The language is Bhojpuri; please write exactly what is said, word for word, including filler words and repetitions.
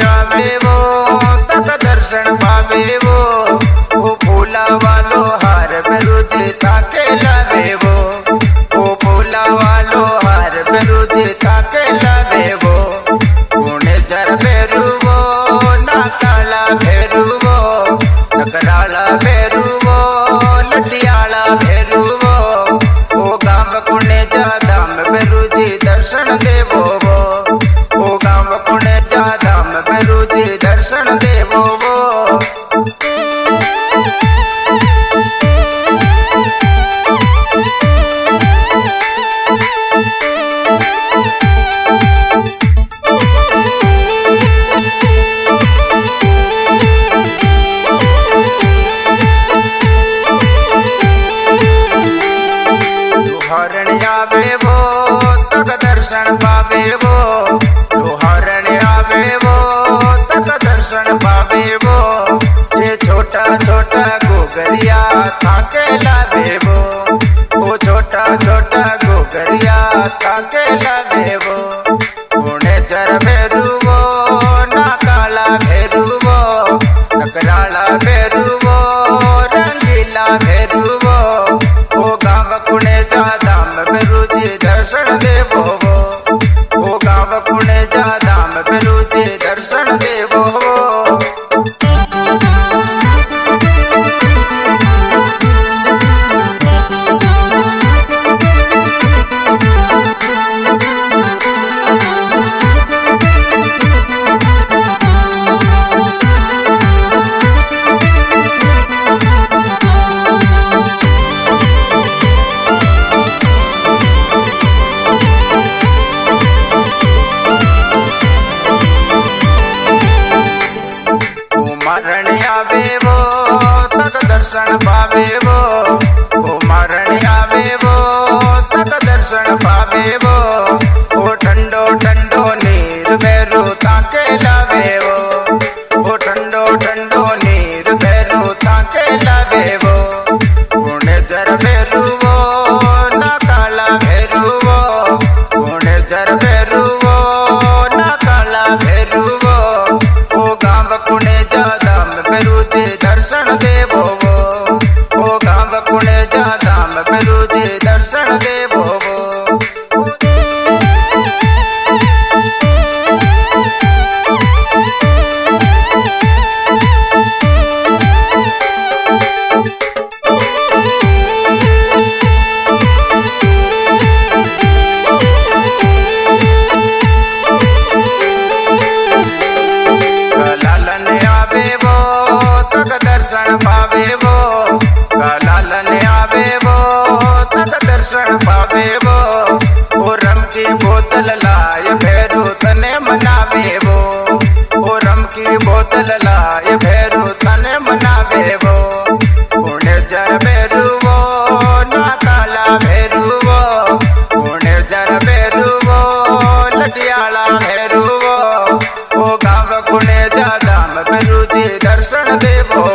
आवे वो तक दर्शन पावे वो वो फूला वालो हार बेरुज ताके लावे वो वो फूला वालो हार बेरुज ताके लावे वो पुणे जर भेरू वो ना काला भेरू वो नकराला भेरू वो लटियाला भेरू वो वो गाँव कुणे जा धाम बेरुजी दर्शन देवो वो वो गाँव कुणे जा धाम बेरुजी दर्शन देवो वो लोहारण आवे वो तक दर्शन पावे वो लोहारण आवे वो तक दर्शन पावे वो ये छोटा छोटा गोगरिया थाके लावे वो वो छोटा छोटा गोगरिया थाके लावे वो पुणे जर भेरू वो ना काला भेरू वो नकराला भेरू वो रंगीला भेरू वो वो गाँव कुणे जा धाम बेरुजी दर्शन देवो वो वो गाँव कुणे जा धाम बेरुजी दर्शन देवो वो मारण आवे वो तक दर्शन पावे वो वो मारण आवे वो तक दर्शन पावे वो वो ठंडो ठंडो नीर भैरू ताके लावे वो वो ठंडो ठंडो नीर भैरू ताके लावे वो पुणे जर भैरू वो ना काला भैरू वो पुणे जर भैरू वो ना काला भैरू वो वो गाँव कुणे जा बेरुजी दर्शन देवो वो वो गाँव कुणे जा धाम बेरुजी दर्शन देवो वो लालन आवे वो तक दर्शन पावे वो लालन आवे वो तक दर्शन पावे वो वो रम की बोतल लाए भैरू तने मनावे वो वो रम की बोतल लाए भैरू तने मनावे वो पुणे जर भैरू वो ना काला भैरू वो पुणे जर भैरू वो लटियाला भैरू वो वो गाँव कुणे जा धाम बेरुजी दर्शन देवो